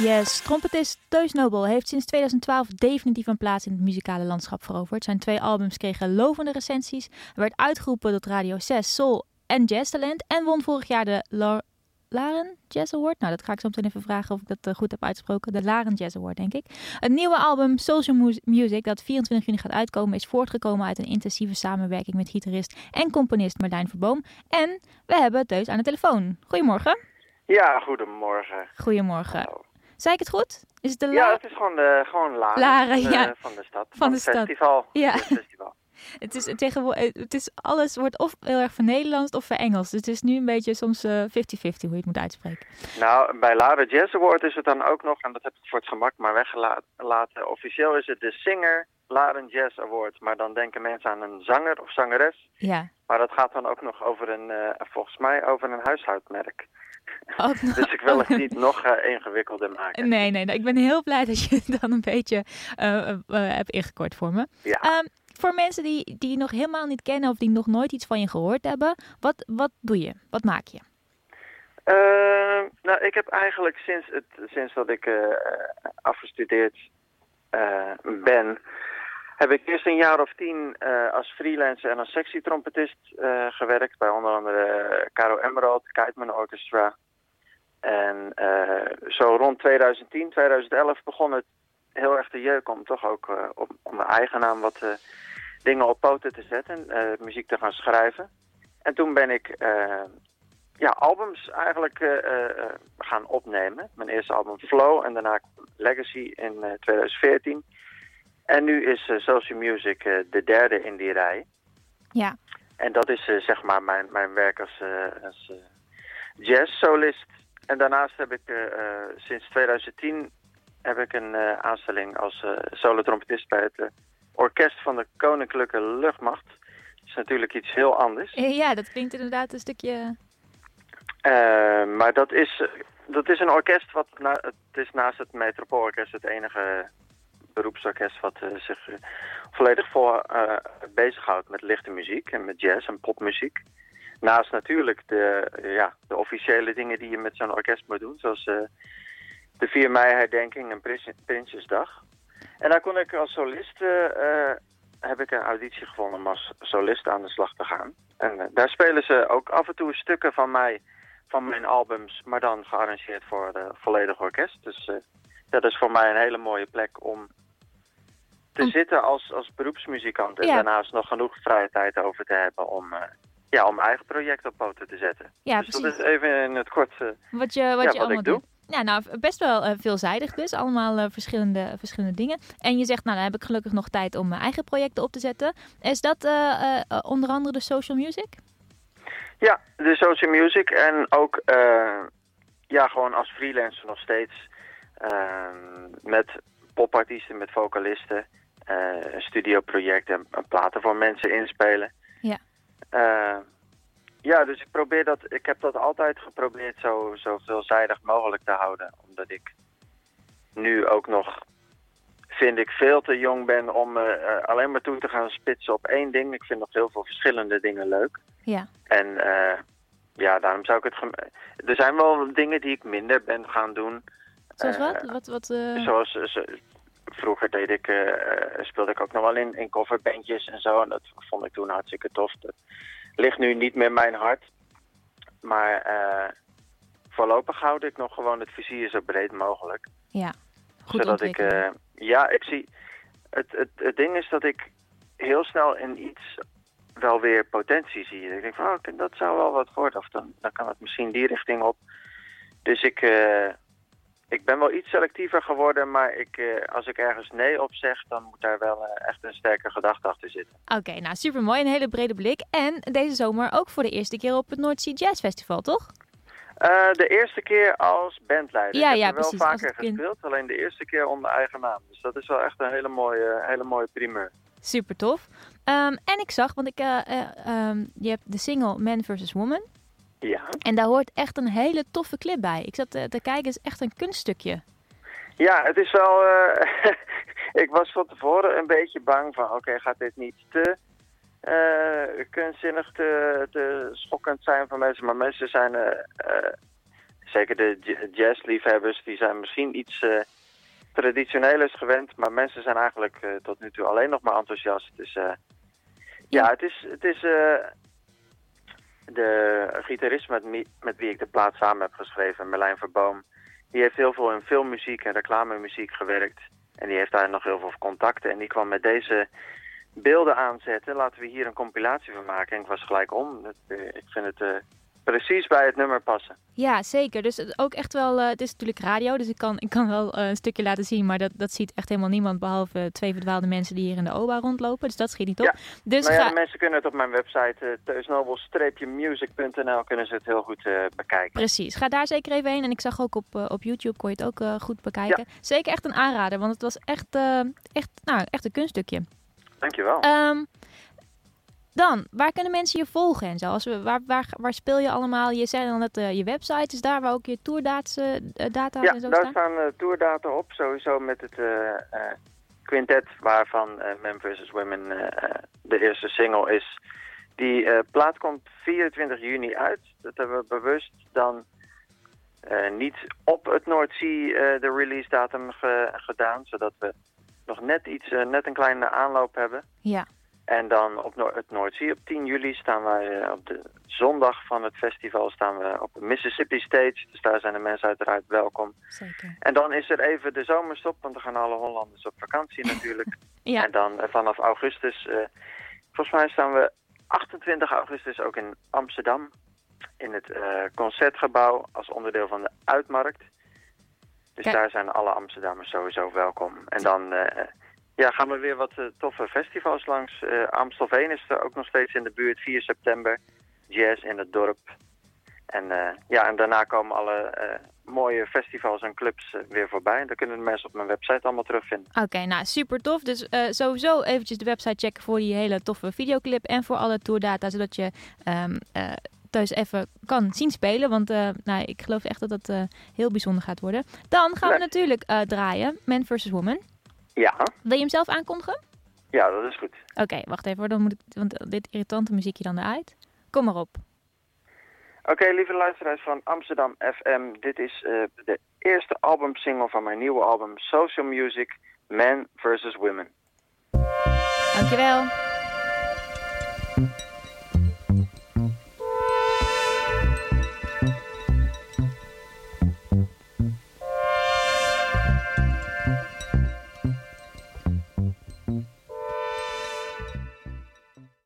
Yes, trompetist Teus Nobel heeft sinds 2012 definitief een plaats in het muzikale landschap veroverd. Zijn 2 albums kregen lovende recensies. Hij werd uitgeroepen tot Radio 6 Soul en Jazz Talent en won vorig jaar de Laren Jazz Award. Nou, dat ga ik zo meteen even vragen of ik dat goed heb uitgesproken. De Laren Jazz Award, denk ik. Het nieuwe album Social Music, dat 24 juni gaat uitkomen, is voortgekomen uit een intensieve samenwerking met gitarist en componist Marlijn Verboom. En we hebben Teus aan de telefoon. Goedemorgen. Ja, goedemorgen. Goedemorgen. Hallo. Zei ik het goed? Is het de Ja, het is gewoon Laren. Laren, ja. Van de stad. Van de het stad. Festival. Ja. Het festival. Alles wordt of heel erg verNederlands of verEngels. Dus het is nu een beetje soms 50-50 hoe je het moet uitspreken. Nou, bij Laren Jazz Award is het dan ook nog, en dat heb ik voor het gemak maar weggelaten. Officieel is het de Singer Laren Jazz Award. Maar dan denken mensen aan een zanger of zangeres. Ja. Maar dat gaat dan ook nog over volgens mij over een huishoudmerk. Dus ik wil het niet nog ingewikkelder maken. Nee, ik ben heel blij dat je het dan een beetje hebt ingekort voor me. Ja. Voor mensen die je nog helemaal niet kennen of die nog nooit iets van je gehoord hebben, wat doe je? Wat maak je? Nou, ik heb eigenlijk sinds dat ik afgestudeerd ben, heb ik eerst een jaar of 10 als freelancer en als sectietrompetist gewerkt. Bij onder andere Caro Emerald, Keitman Orchestra. En zo rond 2010, 2011 begon het heel erg te jeuken om toch ook om mijn eigen naam wat dingen op poten te zetten. Muziek te gaan schrijven. En toen ben ik albums eigenlijk gaan opnemen. Mijn eerste album Flow en daarna Legacy in 2014. En nu is Social Music de derde in die rij. Ja. En dat is zeg maar mijn werk als jazzsolist. En daarnaast heb ik sinds 2010 heb ik een aanstelling als solo-trompetist bij het orkest van de Koninklijke Luchtmacht. Dat is natuurlijk iets heel anders. Ja, dat klinkt inderdaad een stukje... Maar dat is een orkest het is naast het Metropoolorkest het enige beroepsorkest wat zich volledig bezighoudt met lichte muziek en met jazz en popmuziek. Naast natuurlijk de officiële dingen die je met zo'n orkest moet doen, zoals de 4 mei herdenking en Prinsjesdag. En daar kon ik als solist, heb ik een auditie gevonden om als solist aan de slag te gaan. En daar spelen ze ook af en toe stukken van mijn albums, maar dan gearrangeerd voor het volledige orkest. Dus dat is voor mij een hele mooie plek om te zitten als beroepsmuzikant. En daarnaast nog genoeg vrije tijd over te hebben om mijn eigen project op poten te zetten. Ja, dus precies. dat is even in het kort wat ik doe. Ja, nou, best wel veelzijdig dus. Allemaal verschillende dingen. En je zegt, nou, dan heb ik gelukkig nog tijd om mijn eigen projecten op te zetten. Is dat onder andere de Social Music? Ja, de Social Music. En ook gewoon als freelancer nog steeds met popartiesten, met vocalisten, een studioprojecten en platen voor mensen inspelen. Ja. Dus ik heb dat altijd geprobeerd zo veelzijdig mogelijk te houden. Omdat ik nu ook nog, vind ik, veel te jong ben om alleen maar toe te gaan spitsen op één ding. Ik vind nog heel veel verschillende dingen leuk. Ja. En daarom zou ik het... Er zijn wel dingen die ik minder ben gaan doen. Zoals wat? Zoals... Vroeger speelde ik ook nog wel in coverbandjes en zo. En dat vond ik toen hartstikke tof. Dat ligt nu niet meer mijn hart. Maar voorlopig houd ik nog gewoon het vizier zo breed mogelijk. Ja, goed zodat ik zie... Het ding is dat ik heel snel in iets wel weer potentie zie. Ik denk van, dat zou wel wat worden. Of dan kan het misschien die richting op. Dus ik ben wel iets selectiever geworden, maar als ik ergens nee op zeg, dan moet daar wel echt een sterke gedachte achter zitten. Oké, nou supermooi, een hele brede blik. En deze zomer ook voor de eerste keer op het North Sea Jazz Festival, toch? De eerste keer als bandleider. Ja, ik heb precies. Wel vaker gespeeld, alleen de eerste keer onder eigen naam. Dus dat is wel echt een hele mooie primeur. Super tof. En ik zag, want je hebt de single Man vs. Woman. Ja. En daar hoort echt een hele toffe clip bij. Ik zat te kijken, het is echt een kunststukje. Ja, het is wel... ik was van tevoren een beetje bang van... gaat dit niet te kunstzinnig, te schokkend zijn voor mensen? Maar mensen zeker de jazzliefhebbers, die zijn misschien iets traditionelers gewend. Maar mensen zijn eigenlijk tot nu toe alleen nog maar enthousiast. Dus het is de gitarist met wie ik de plaat samen heb geschreven, Merlijn Verboom. Die heeft heel veel in filmmuziek en reclamemuziek gewerkt. En die heeft daar nog heel veel contacten. En die kwam met deze beelden aanzetten. Laten we hier een compilatie van maken. En ik was gelijk om. Ik vind het precies bij het nummer passen. Ja, zeker. Dus ook echt wel, het is natuurlijk radio, dus ik kan wel een stukje laten zien, maar dat ziet echt helemaal niemand, behalve 2 verdwaalde mensen die hier in de OBA rondlopen. Dus dat schiet niet op. Ja. Dus de mensen kunnen het op mijn website teusnobel-music.nl kunnen ze het heel goed bekijken. Precies. Ga daar zeker even heen. En ik zag ook op YouTube, kon je het ook goed bekijken. Ja. Zeker echt een aanrader, want het was echt een kunststukje. Dankjewel. Dan, waar kunnen mensen je volgen en zo? Waar speel je allemaal? Je zei dan dat je website is daar waar ook je tourdata en zo staan? Ja, daar staan tourdata op. Sowieso met het quintet waarvan Men vs. Women de eerste single is. Die plaat komt 24 juni uit. Dat hebben we bewust dan niet op het Noordzee de release datum gedaan. Zodat we nog net een kleine aanloop hebben. Ja. En dan op het Noordzee op 10 juli staan wij op de zondag van het festival staan we op de Mississippi Stage. Dus daar zijn de mensen uiteraard welkom. Zeker. En dan is er even de zomerstop, want dan gaan alle Hollanders op vakantie natuurlijk. Ja. En dan vanaf augustus, volgens mij staan we 28 augustus ook in Amsterdam. In het Concertgebouw als onderdeel van de Uitmarkt. Dus daar zijn alle Amsterdammers sowieso welkom. En dan gaan we weer wat toffe festivals langs. Amstelveen is er ook nog steeds in de buurt, 4 september. Jazz in het dorp. En daarna komen alle mooie festivals en clubs weer voorbij. Daar kunnen de mensen op mijn website allemaal terugvinden. Oké, nou super tof. Dus sowieso eventjes de website checken voor die hele toffe videoclip en voor alle tourdata, zodat je thuis even kan zien spelen. Want ik geloof echt dat dat heel bijzonder gaat worden. Dan gaan we natuurlijk draaien, Man vs. Woman. Ja. Wil je hem zelf aankondigen? Ja, dat is goed. Oké, wacht even hoor. Dan moet want dit irritante muziekje dan eruit. Kom maar op. Oké, lieve luisteraars van Amsterdam FM. Dit is de eerste albumsingle van mijn nieuwe album Social Music, Man vs. Women. Dankjewel.